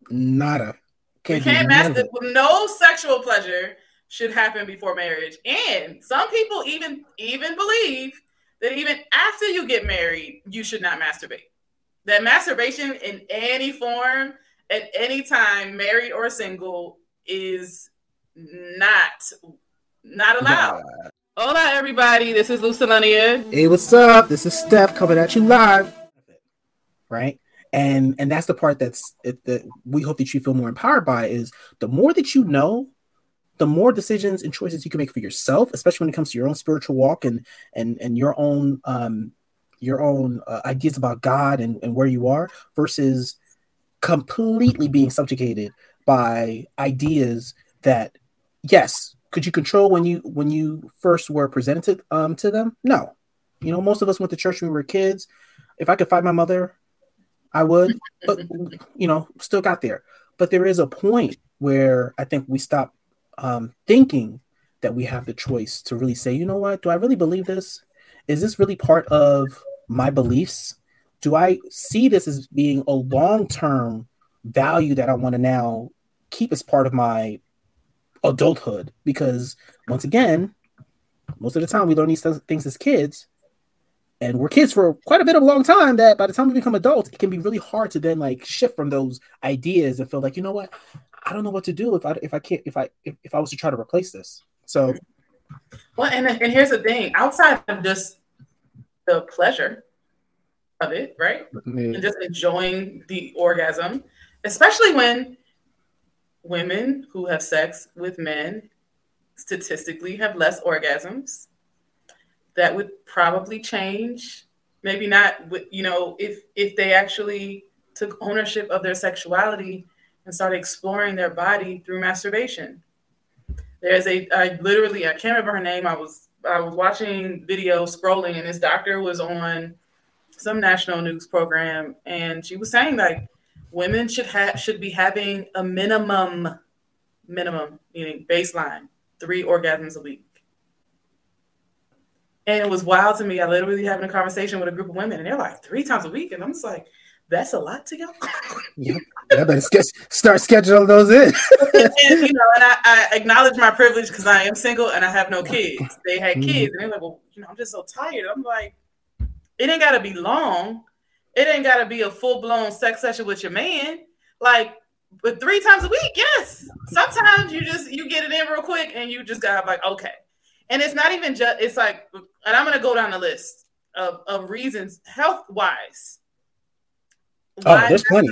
Nada. We can't master. No sexual pleasure should happen before marriage, and some people even believe that even after you get married, you should not masturbate. That masturbation in any form, at any time, married or single, is not allowed. Hola, everybody. This is Lucelania. Hey, what's up? This is Steph coming at you live. Right? And that's the part that we hope that you feel more empowered by is the more that you know, the more decisions and choices you can make for yourself, especially when it comes to your own spiritual walk and your own ideas about God and where you are, versus completely being subjugated by ideas that, yes, could you control when you first were presented to them? No. You know, most of us went to church when we were kids. If I could find my mother, I would, but, you know, still got there. But there is a point where I think we stop thinking that we have the choice to really say, you know what, do I really believe this? Is this really part of my beliefs? Do I see this as being a long-term value that I want to now keep as part of my adulthood? Because once again, most of the time we learn these things as kids, and we're kids for quite a bit of a long time, that by the time we become adults, it can be really hard to then like shift from those ideas and feel like, you know what, I don't know what to do if I was to try to replace this. So, well, and here's the thing: outside of just the pleasure of it, right, and just enjoying the orgasm, especially when women who have sex with men statistically have less orgasms. That would probably change. Maybe not, you know, if they actually took ownership of their sexuality and started exploring their body through masturbation. There's I can't remember her name. I was watching video scrolling, and this doctor was on some national news program, and she was saying like women should be having a minimum meaning baseline 3 orgasms a week. And it was wild to me. I literally having a conversation with a group of women, and they're like 3 times a week, and I'm just like, that's a lot to y'all. Yeah, I better start scheduling those in. and you know, and I acknowledge my privilege because I am single and I have no kids. They had kids, and they're like, well, you know, I'm just so tired. I'm like, it ain't got to be long. It ain't got to be a full blown sex session with your man. Like, but 3 times a week, yes. Sometimes you get it in real quick, and you just got like, okay. And it's not even just, it's like, and I'm going to go down the list of reasons health-wise. Oh, there's plenty.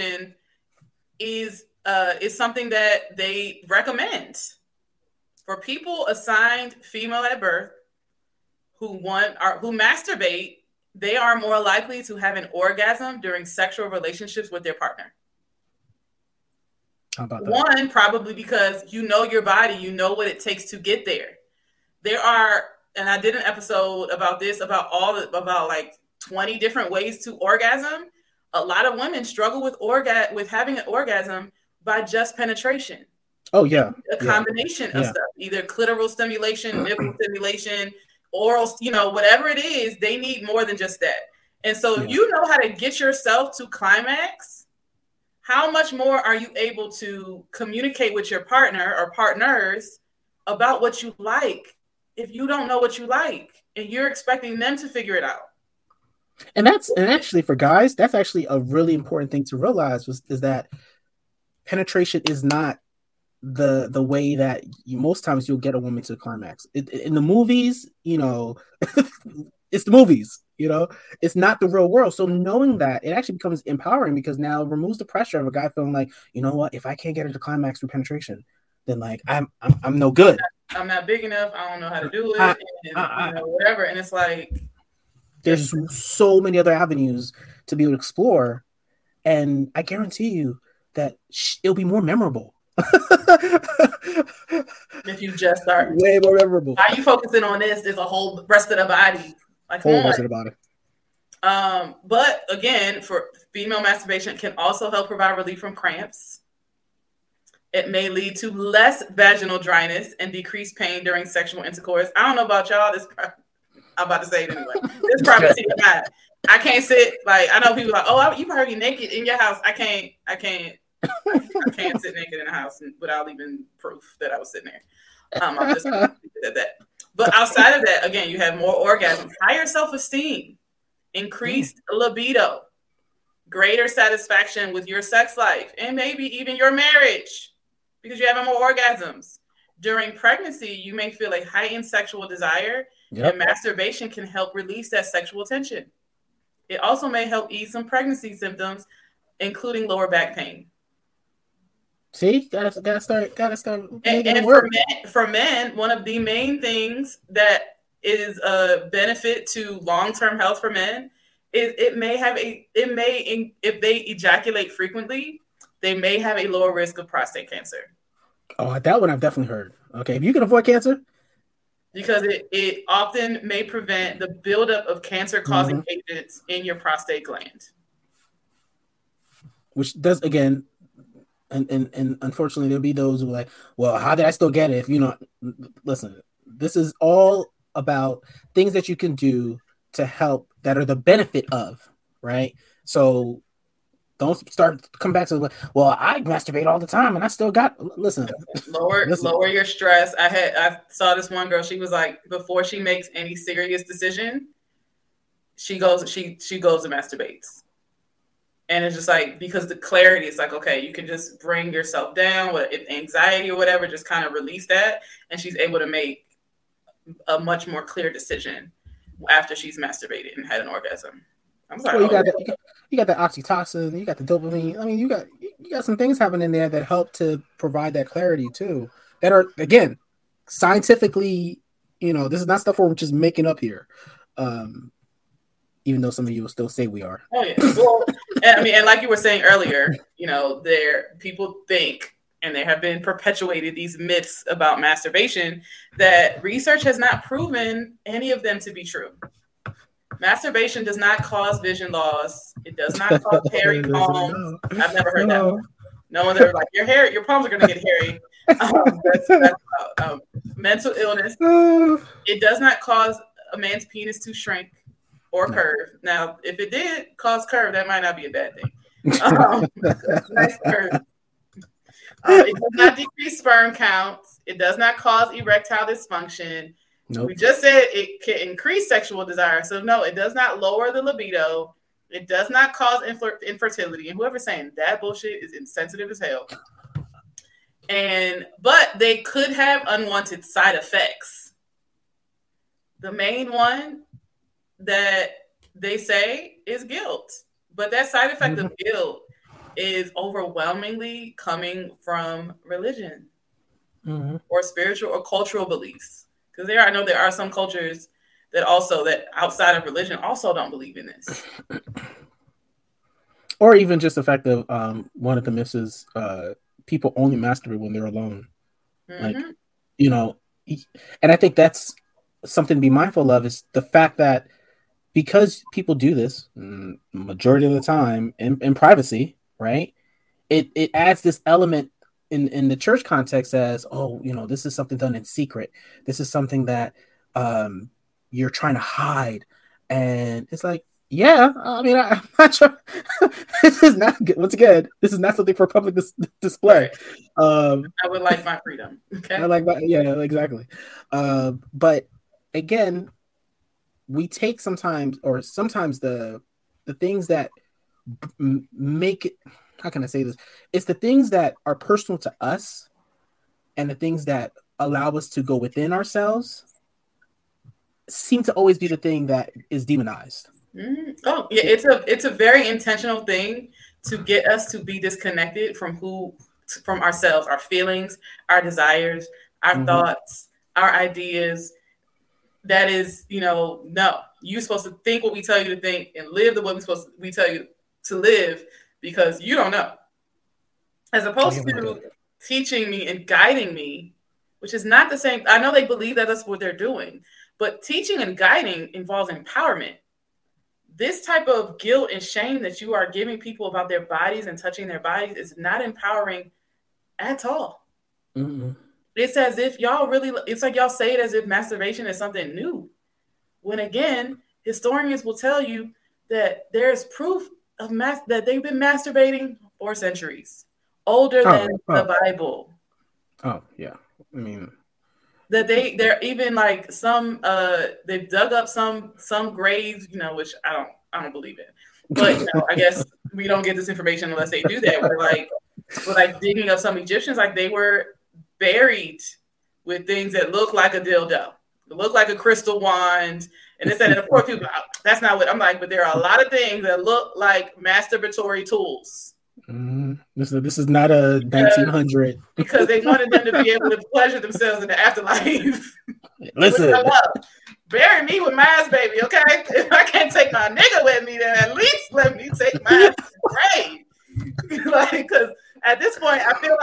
Is something that they recommend for people assigned female at birth who masturbate. They are more likely to have an orgasm during sexual relationships with their partner. How about that? One, probably because you know your body, you know what it takes to get there. There are, and I did an episode about this, about like 20 different ways to orgasm. A lot of women struggle with having an orgasm by just penetration. Oh yeah, a combination of stuff, either clitoral stimulation, nipple stimulation, oral, you know, whatever it is. They need more than just that. And so, if you know how to get yourself to climax, how much more are you able to communicate with your partner or partners about what you like? If you don't know what you like and you're expecting them to figure it out. And actually for guys, that's actually a really important thing to realize is that penetration is not the way that most times you'll get a woman to climax. In the movies, you know, it's the movies, you know, it's not the real world. So knowing that, it actually becomes empowering because now it removes the pressure of a guy feeling like, you know what, if I can't get her to climax through penetration, then like I'm no good. I'm not big enough. I don't know how to do it. You know, whatever. And it's like there's so many other avenues to be able to explore, and I guarantee you that it'll be more memorable. If you just start way more memorable. Why are you focusing on this? There's a whole rest of the body. Like whole rest of the body. But again, for female masturbation can also help provide relief from cramps. It may lead to less vaginal dryness and decreased pain during sexual intercourse. I don't know about y'all. I'm about to say it anyway. This probably I can't sit. Like, I know people are like, oh, you probably naked in your house. I can't I can't sit naked in a house without even proof that I was sitting there. I'm just at that. But outside of that, again, you have more orgasms, higher self-esteem, increased libido, greater satisfaction with your sex life, and maybe even your marriage because you're having more orgasms. During pregnancy, you may feel a heightened sexual desire, and masturbation can help release that sexual tension. It also may help ease some pregnancy symptoms, including lower back pain. See, gotta start making it work. For men, one of the main things that is a benefit to long-term health for men is if they ejaculate frequently, they may have a lower risk of prostate cancer. Oh, that one I've definitely heard. Okay, if you can avoid cancer, because it often may prevent the buildup of cancer-causing agents in your prostate gland, which does again. And unfortunately, there'll be those who are like, well, how did I still get it? If listen, this is all about things that you can do to help that are the benefit of, right? So don't come back to, well, I masturbate all the time and I still got, listen. Lower your stress. I saw this one girl, she was like, before she makes any serious decision, she goes and masturbates. And it's just like, because the clarity is like, okay, you can just bring yourself down with anxiety or whatever, just kind of release that. And she's able to make a much more clear decision after she's masturbated and had an orgasm. I'm sorry. Well, you got the oxytocin, you got the dopamine. I mean, you got some things happening there that help to provide that clarity too. That are, again, scientifically, this is not stuff we're just making up here. Even though some of you will still say we are. Oh yeah. Well, and like you were saying earlier, people think, and there have been perpetuated these myths about masturbation that research has not proven any of them to be true. Masturbation does not cause vision loss. It does not cause hairy palms. I've never heard that. No one ever like, your palms are going to get hairy. That's mental illness. It does not cause a man's penis to shrink or curve. Now, if it did cause curve, that might not be a bad thing. Nice curve. It does not decrease sperm counts. It does not cause erectile dysfunction. Nope. We just said it can increase sexual desire. So no, it does not lower the libido. It does not cause infertility. And whoever's saying that bullshit is insensitive as hell. But they could have unwanted side effects. The main one that they say is guilt. But that side effect of guilt is overwhelmingly coming from religion or spiritual or cultural beliefs. Because I know there are some cultures that outside of religion also don't believe in this. Or even just the fact of one of the myths is people only masturbate when they're alone. Like, and I think that's something to be mindful of, is the fact that because people do this majority of the time in privacy, right? It adds this element in the church context as, this is something done in secret. This is something that you're trying to hide. And it's like, yeah, I mean, I'm not sure. This is not good. Once again, this is not something for public display. I would like my freedom. Okay. Exactly. But again, we take sometimes the things that make it, how can I say this? It's the things that are personal to us and the things that allow us to go within ourselves seem to always be the thing that is demonized. Oh, yeah, it's a very intentional thing to get us to be disconnected from ourselves, our feelings, our desires, our thoughts, our ideas. That is, no, you're supposed to think what we tell you to think and live the way we tell you to live, because you don't know. As opposed to teaching me and guiding me, which is not the same. I know they believe that that's what they're doing, but teaching and guiding involves empowerment. This type of guilt and shame that you are giving people about their bodies and touching their bodies is not empowering at all. It's as if it's like y'all say it as if masturbation is something new. When again, historians will tell you that there's proof of that they've been masturbating for centuries, older than the Bible. Oh yeah, I mean that they're even like some they've dug up some graves, which I don't believe in, but I guess we don't get this information unless they do that. We're like digging up some Egyptians, like they were buried with things that look like a dildo, look like a crystal wand, and it's that. And of course, people, that's not what I'm like. But there are a lot of things that look like masturbatory tools. Mm-hmm. This is not a 1900 because they wanted them to be able to pleasure themselves in the afterlife. Listen, bury me with my baby, okay? If I can't take my nigga with me, then at least let me take my grave. Like, because at this point, I feel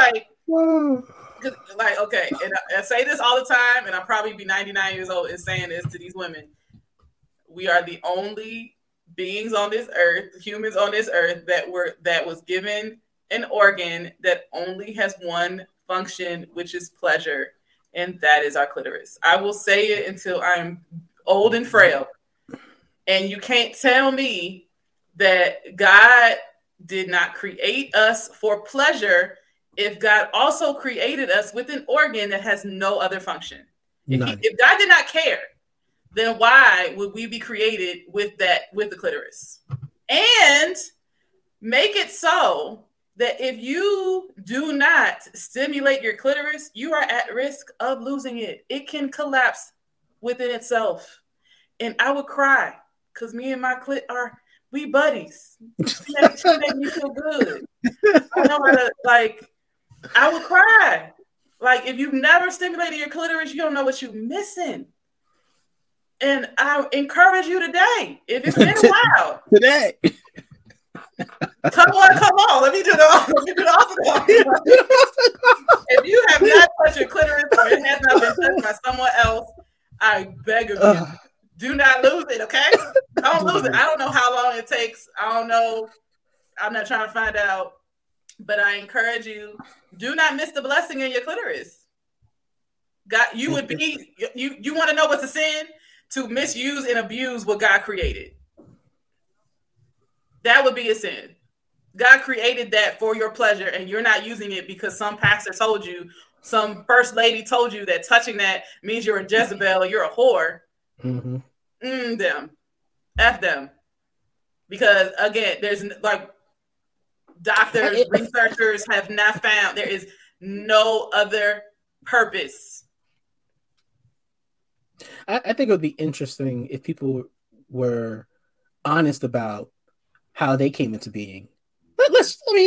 like, okay, and I say this all the time, and I'll probably be 99 years old and saying this to these women. We are the only beings on this earth, humans on this earth, that was given an organ that only has one function, which is pleasure, and that is our clitoris. I will say it until I'm old and frail, and you can't tell me that God did not create us for pleasure if God also created us with an organ that has no other function. If God did not care, then why would we be created with the clitoris? And make it so that if you do not stimulate your clitoris, you are at risk of losing it. It can collapse within itself. And I would cry because me and my clit we buddies. She made me feel good. I know how to, I would cry. Like, if you've never stimulated your clitoris, you don't know what you're missing. And I encourage you today, if it's been a while. Today. Come on. Let me do the awesome. If you have not touched your clitoris or it has not been touched by someone else, I beg of you, do not lose it, okay? Don't lose it. I don't know how long it takes. I don't know. I'm not trying to find out. But I encourage you, do not miss the blessing in your clitoris. God, you would be, you want to know what's a sin? To misuse and abuse what God created. That would be a sin. God created that for your pleasure, and you're not using it because some pastor told you, some first lady told you that touching that means you're a Jezebel or you're a whore. Mm-hmm. Them. F them. Because, again, there's doctors, researchers have not found there is no other purpose. I think it would be interesting if people were honest about how they came into being. We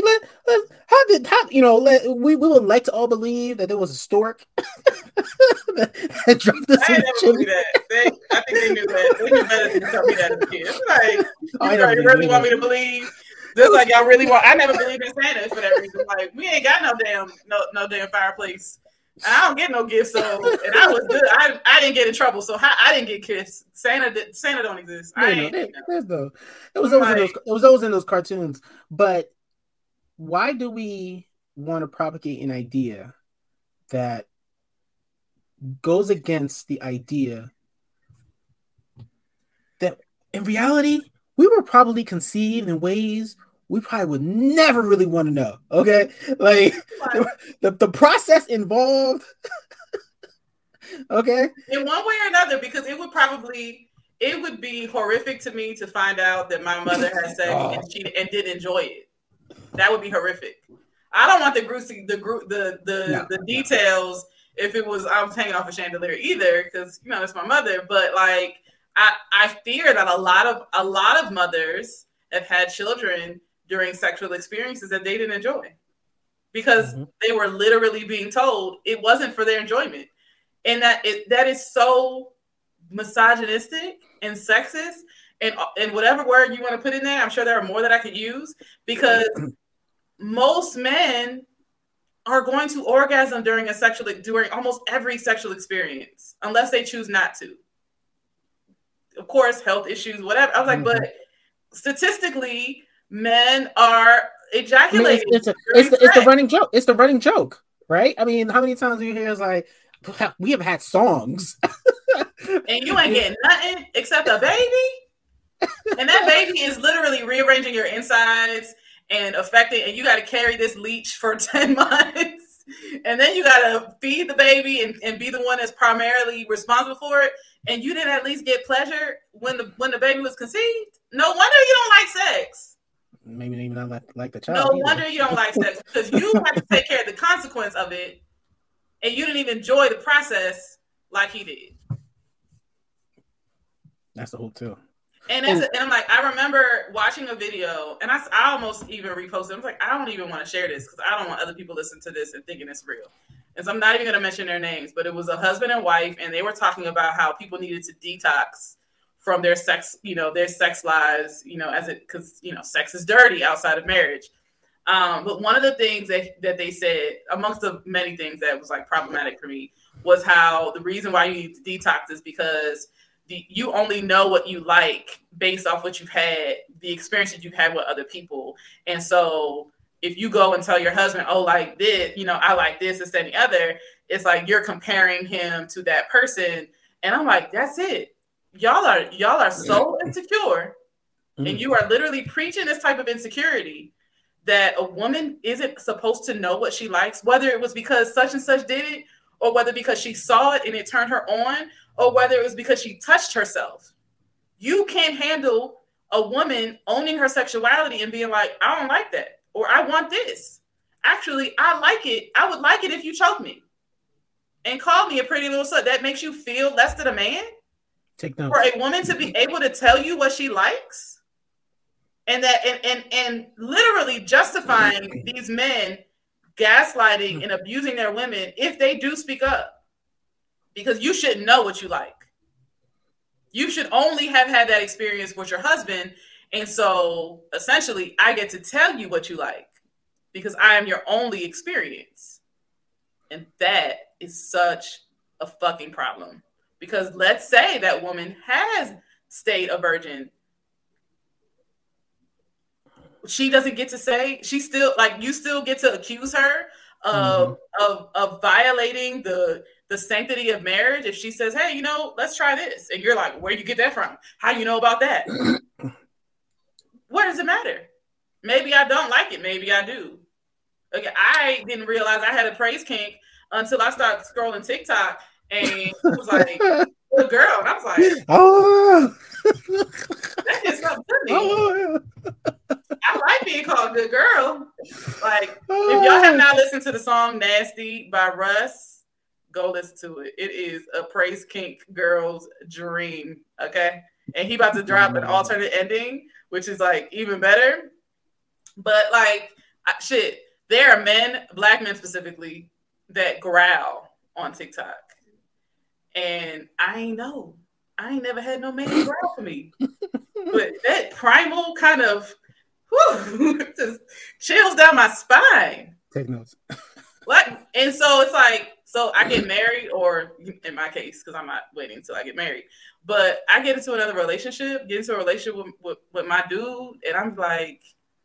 would like to all believe that there was a stork that dropped us. I never believe that. I think they knew that. They knew better than to tell me that as a kid. Like, you really want me to believe? Just like y'all really want. I never believed in Santa for that reason. Like, we ain't got no damn fireplace. I don't get no gifts, so and I was good. I didn't get in trouble, so I didn't get kissed. Santa don't exist. It was always in those cartoons. But why do we want to propagate an idea that goes against the idea that in reality we were probably conceived in ways we probably would never really want to know. Okay, like the process involved. Okay, in one way or another, because it would be horrific to me to find out that my mother had sex and did enjoy it. That would be horrific. I don't want the details. If it was I was hanging off a chandelier either, because it's my mother. But like I fear that a lot of mothers have had children during sexual experiences that they didn't enjoy because they were literally being told it wasn't for their enjoyment. And that is so misogynistic and sexist and whatever word you want to put in there. I'm sure there are more that I could use because most men are going to orgasm during almost every sexual experience, unless they choose not to. Of course, health issues, whatever. I was like, but statistically, men are ejaculating. It's the running joke. It's the running joke, right? I mean, how many times do you hear it's like, we have had songs. And you ain't getting nothing except a baby. And that baby is literally rearranging your insides and affecting, and you got to carry this leech for 10 months. And then you got to feed the baby and be the one that's primarily responsible for it. And you didn't at least get pleasure when the baby was conceived. No wonder you don't like sex. Maybe even not like the child. No wonder you don't like sex, because you have to take care of the consequence of it, and you didn't even enjoy the process like he did. That's the whole too. And I'm like, I remember watching a video, and I almost even reposted. I was like, I don't even want to share this because I don't want other people to listen to this and thinking it's real. And so I'm not even going to mention their names, but it was a husband and wife, and they were talking about how people needed to detox from their sex, their sex lives, because sex is dirty outside of marriage. But one of the things that they said, amongst the many things that was like problematic for me, was how the reason why you need to detox is because you only know what you like based off what you've had, the experiences you've had with other people. And so if you go and tell your husband, oh, like this, I like this, this, and the other, it's like you're comparing him to that person. And I'm like, that's it. Y'all are so insecure, and you are literally preaching this type of insecurity that a woman isn't supposed to know what she likes, whether it was because such and such did it, or whether because she saw it and it turned her on, or whether it was because she touched herself. You can't handle a woman owning her sexuality and being like, I don't like that, or I want this. Actually, I like it. I would like it if you choke me and call me a pretty little slut. That makes you feel less than a man? Take notes. For a woman to be able to tell you what she likes, and that and literally justifying these men gaslighting and abusing their women if they do speak up, because you shouldn't know what you like. You should only have had that experience with your husband, and so essentially I get to tell you what you like because I am your only experience. And that is such a fucking problem. Because let's say that woman has stayed a virgin. She doesn't get to say, she still, like, you still get to accuse her of violating the sanctity of marriage if she says, hey, let's try this. And you're like, where do you get that from? How do you know about that? What does it matter? Maybe I don't like it. Maybe I do. Okay, I didn't realize I had a praise kink until I started scrolling TikTok. And it was like, good girl. And I was like, oh, that is something to me. Oh, yeah. I like being called good girl. Like, if y'all have not listened to the song Nasty by Russ, go listen to it. It is a praise kink girl's dream. Okay. And he about to drop an alternate ending, which is like even better. But like, shit, there are men, black men specifically, that growl on TikTok. And I ain't never had no man growl for me. But that primal kind of just chills down my spine. Take notes. And so it's like, so I get married, or in my case, because I'm not waiting until I get married, but I get into another relationship, with my dude, and I'm like,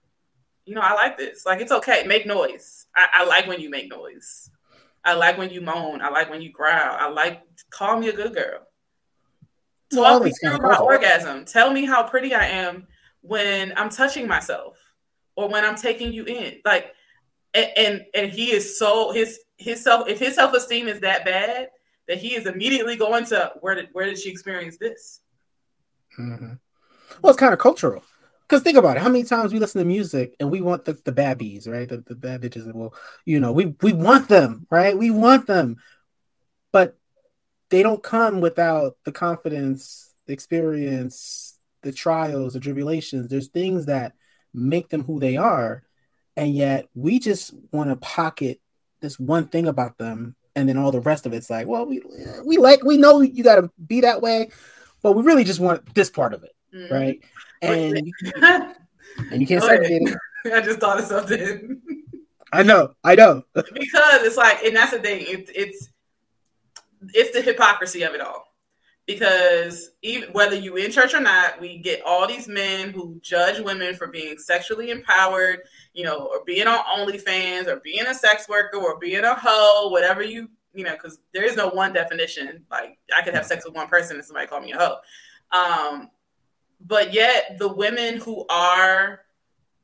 I like this. Like, it's okay. Make noise. I like when you make noise. I like when you moan. I like when you growl. Call me a good girl. Talk me through my orgasm. Tell me how pretty I am when I'm touching myself or when I'm taking you in. Like, and he is so his self-esteem is that bad that he is immediately going to where did she experience this? Mm-hmm. Well, it's kind of cultural. Because think about it, how many times we listen to music and we want the bad bees, right? The bad bitches. Well, we want them, right? We want them. But they don't come without the confidence, the experience, the trials, the tribulations. There's things that make them who they are. And yet we just want to pocket this one thing about them. And then all the rest of it's like, well, we know you got to be that way, but we really just want this part of it, right? And you can't segregate it. I just thought of something. I know. Because it's like, and that's the thing. It's the hypocrisy of it all. Because even whether you in church or not, we get all these men who judge women for being sexually empowered, or being on OnlyFans, or being a sex worker, or being a hoe, whatever because there is no one definition. Like, I could have sex with one person and somebody call me a hoe. But yet the women who are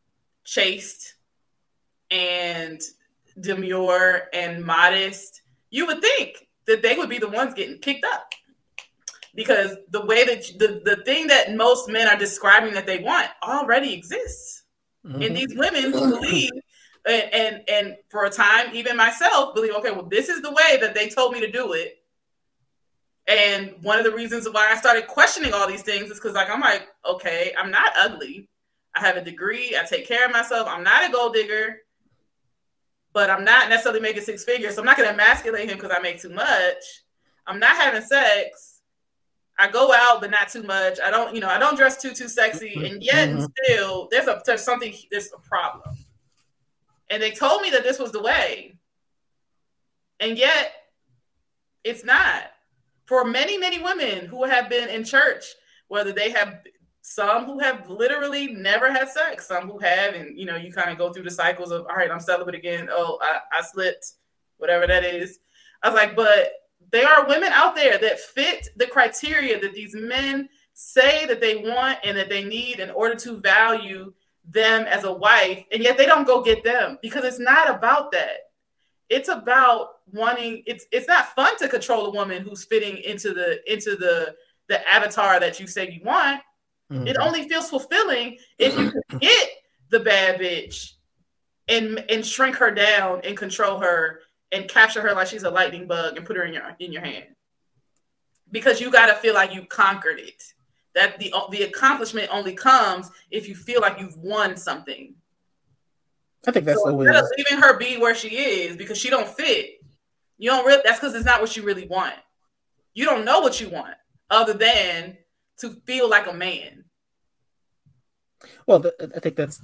chaste and demure and modest, you would think that they would be the ones getting kicked up. Because the way that the thing that most men are describing that they want already exists. Mm-hmm. And these women who believe, and for a time, even myself, believe, okay, well, this is the way that they told me to do it. And one of the reasons why I started questioning all these things is because, like, I'm like, okay, I'm not ugly. I have a degree. I take care of myself. I'm not a gold digger, but I'm not necessarily making six figures. So I'm not going to emasculate him because I make too much. I'm not having sex. I go out, but not too much. I don't dress too sexy. And yet still there's a problem. And they told me that this was the way. And yet it's not. For many, many women who have been in church, whether they have some who have literally never had sex, some who have, and you kind of go through the cycles of, all right, I'm celibate again. Oh, I slipped, whatever that is. I was like, but there are women out there that fit the criteria that these men say that they want and that they need in order to value them as a wife, and yet they don't go get them because it's not about that. It's about wanting. It's not fun to control a woman who's fitting into the avatar that you say you want. Mm-hmm. It only feels fulfilling if you can get the bad bitch and shrink her down and control her and capture her like she's a lightning bug and put her in your hand. Because you got to feel like you conquered it. That the accomplishment only comes if you feel like you've won something. I think that's the way. Instead of leaving her be where she is because she don't fit, that's because it's not what you really want. You don't know what you want other than to feel like a man. Well, I think that's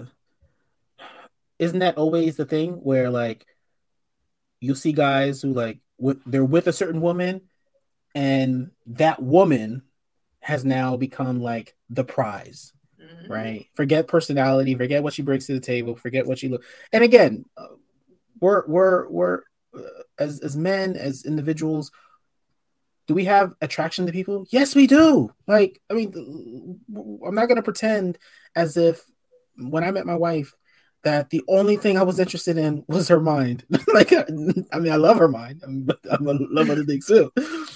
isn't that always the thing where, like, you see guys who, like, they're with a certain woman and that woman has now become like the prize, mm-hmm. right? Forget personality, forget what she brings to the table, forget what she looks. And again, we're as men, as individuals, do we have attraction to people? Yes, we do. Like, I mean, I'm not going to pretend as if when I met my wife that the only thing I was interested in was her mind. Like, I mean, I love her mind. I love other things too.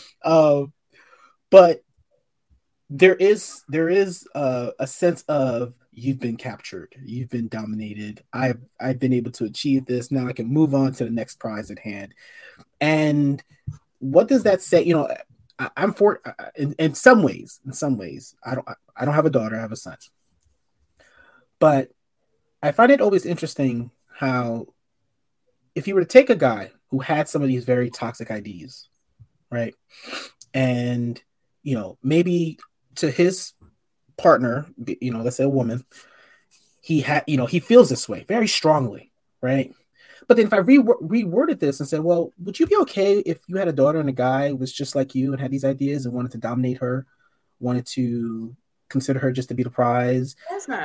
But there is a sense of you've been captured, you've been dominated. I've been able to achieve this. Now I can move on to the next prize at hand. And what does that say? I'm for in some ways. I don't have a daughter. I have a son. But I find it always interesting how if you were to take a guy who had some of these very toxic ideas, right, and maybe to his partner, let's say a woman, he feels this way very strongly, right? But then if I reworded this and said, well, would you be okay if you had a daughter and a guy was just like you and had these ideas and wanted to dominate her, wanted to consider her just to be the prize? That's not.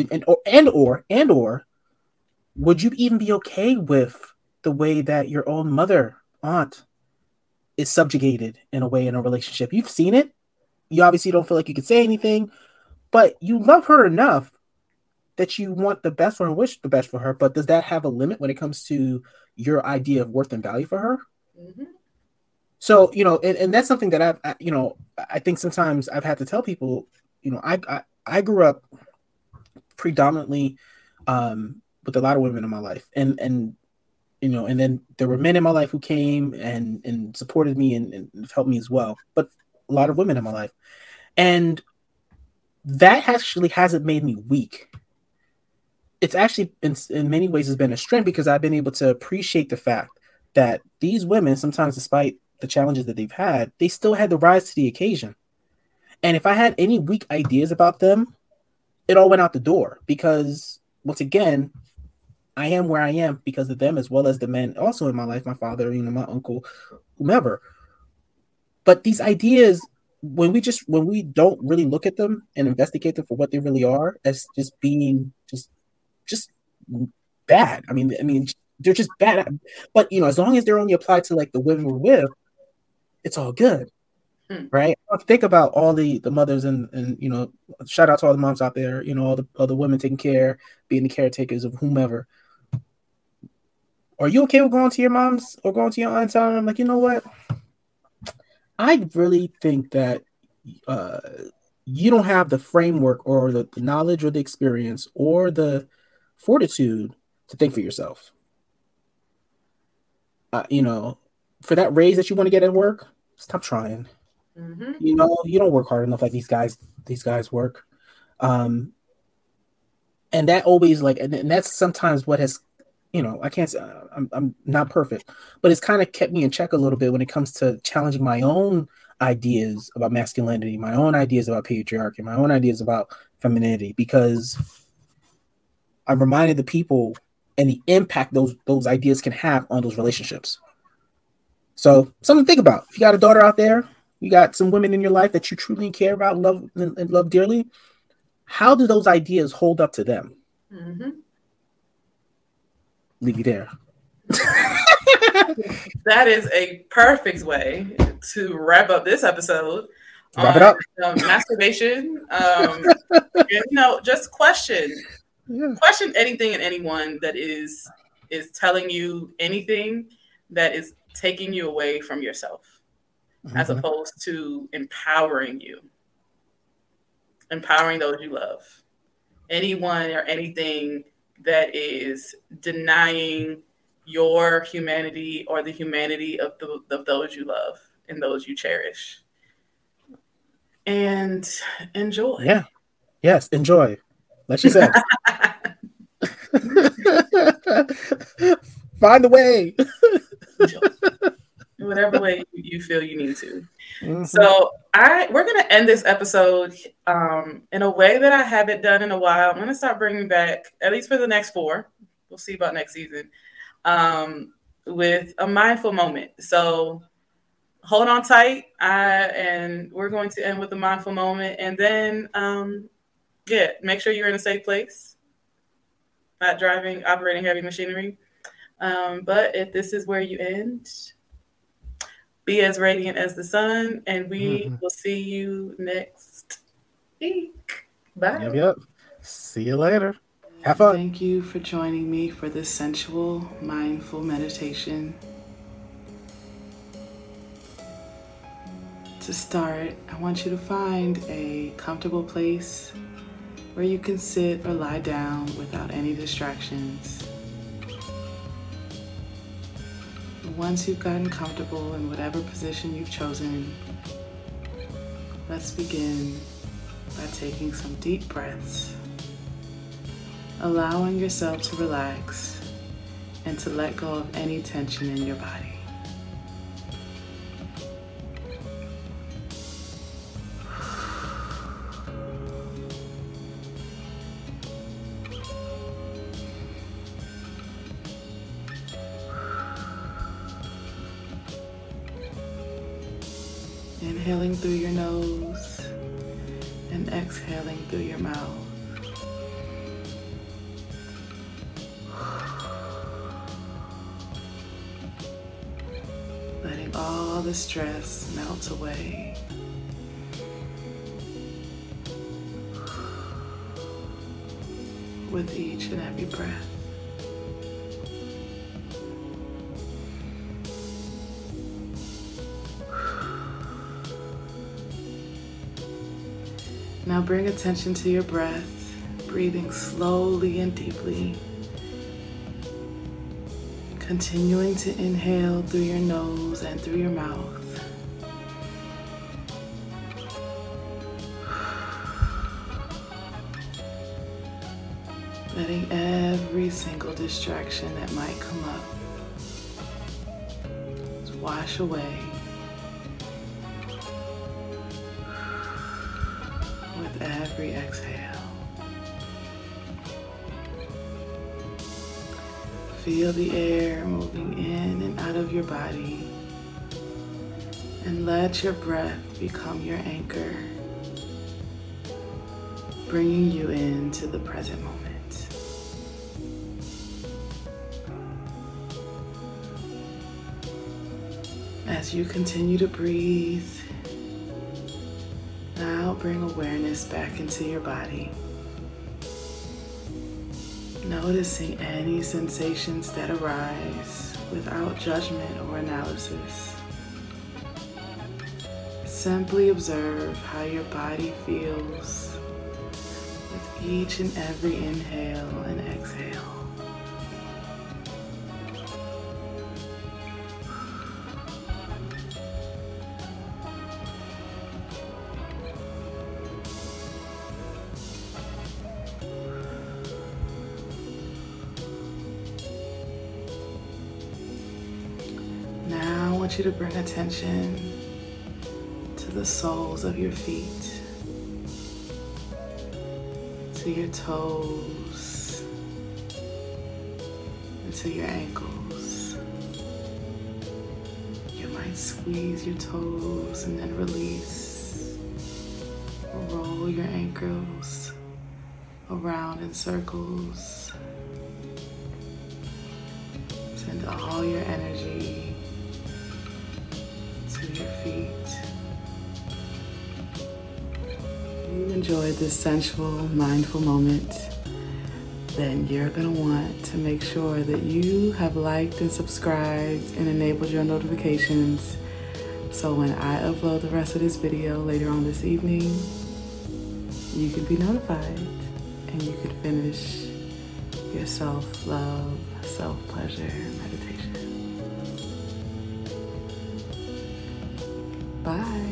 Or would you even be okay with the way that your own aunt is subjugated in a way in a relationship? You've seen it. You obviously don't feel like you could say anything, but you love her enough that you want the best for her, wish the best for her. But does that have a limit when it comes to your idea of worth and value for her? Mm-hmm. So, and that's something that I think sometimes I've had to tell people, I grew up predominantly with a lot of women in my life, and then there were men in my life who came and supported me and helped me as well, but a lot of women in my life. And that actually hasn't made me weak. It's actually in many ways has been a strength because I've been able to appreciate the fact that these women, sometimes despite the challenges that they've had, they still had to rise to the occasion. And if I had any weak ideas about them, it all went out the door because, once again, I am where I am because of them, as well as the men also in my life, my father, my uncle, whomever. But these ideas, when we don't really look at them and investigate them for what they really are, as just being just bad. I mean, they're just bad. But as long as they're only applied to like the women we're with, it's all good. right? Think about all the mothers and shout out to all the moms out there, all the women taking care, being the caretakers of whomever. Are you okay with going to your mom's or going to your aunt and telling them, like, you know what? I really think that you don't have the framework or the knowledge or the experience or the fortitude to think for yourself. For that raise that you want to get at work, stop trying. Mm-hmm. You don't work hard enough like these guys work. And that always and that's sometimes what has, I can't say I'm not perfect, but it's kind of kept me in check a little bit when it comes to challenging my own ideas about masculinity, my own ideas about patriarchy, my own ideas about femininity, because I'm reminded the people and the impact those ideas can have on those relationships. So something to think about. If you got a daughter out there, you got some women in your life that you truly care about, love and love dearly, how do those ideas hold up to them? Mm-hmm. Leave you there. That is a perfect way to wrap up this episode. Wrap it up. Masturbation. Just question anything and anyone that is telling you anything that is taking you away from yourself, as opposed to empowering those you love. Anyone or anything that is denying your humanity or the humanity of those you love and those you cherish. And enjoy. Yeah. Yes, enjoy. Like she said. Find the way. Whatever way you feel you need to. Mm-hmm. So we're going to end this episode in a way that I haven't done in a while. I'm going to start bringing back, at least for the next 4, we'll see about next season, with a mindful moment. So hold on tight, and we're going to end with a mindful moment. And then, make sure you're in a safe place, not driving, operating heavy machinery. But if this is where you end, be as radiant as the sun, and we will see you next week. Bye. Yep. See you later. Have fun. Thank you for joining me for this sensual, mindful meditation. To start, I want you to find a comfortable place where you can sit or lie down without any distractions. Once you've gotten comfortable in whatever position you've chosen, let's begin by taking some deep breaths, allowing yourself to relax and to let go of any tension in your body. Inhaling through your nose and exhaling through your mouth. Letting all the stress melt away. With each and every breath. Now bring attention to your breath, breathing slowly and deeply. Continuing to inhale through your nose and through your mouth. Letting every single distraction that might come up wash away. With every exhale. Feel the air moving in and out of your body, and let your breath become your anchor, bringing you into the present moment. As you continue to breathe, bring awareness back into your body. Noticing any sensations that arise without judgment or analysis. Simply observe how your body feels with each and every inhale and exhale. Now I want you to bring attention to the soles of your feet, to your toes, and to your ankles. You might squeeze your toes and then release. Roll your ankles around in circles. Send all your energy to your feet. You enjoyed this sensual, mindful moment, then you're going to want to make sure that you have liked and subscribed and enabled your notifications so when I upload the rest of this video later on this evening, you can be notified and you can finish your self-love, self-pleasure meditation. Bye.